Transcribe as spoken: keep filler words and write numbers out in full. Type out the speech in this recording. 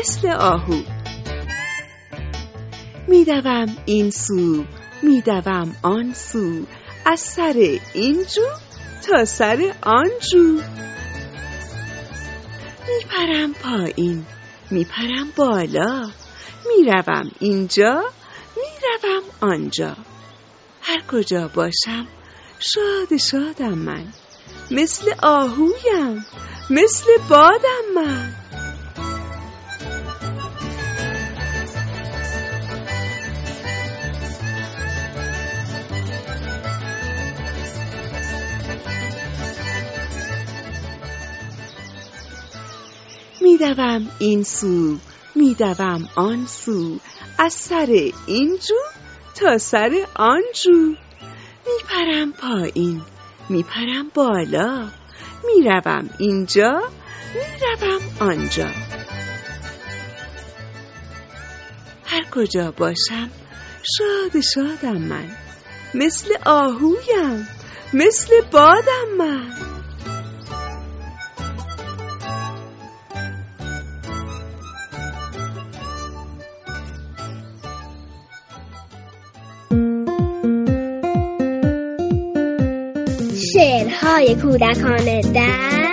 مثل آهو. میدوم این سو میدوم آن سو، از سر این جو تا سر آن جو. میپرم پایین میپرم بالا، میروم اینجا میروم آنجا. هر کجا باشم شاد شادم من، مثل آهویم مثل بادم من. میدوم این سو میدوم آن سو، از سر این جو تا سر آن جو. میپرم پایین میپرم بالا، میروم اینجا میروم آنجا. هر کجا باشم شاد شادم من، مثل آهویم مثل بادم من. شعرهای کودکانه در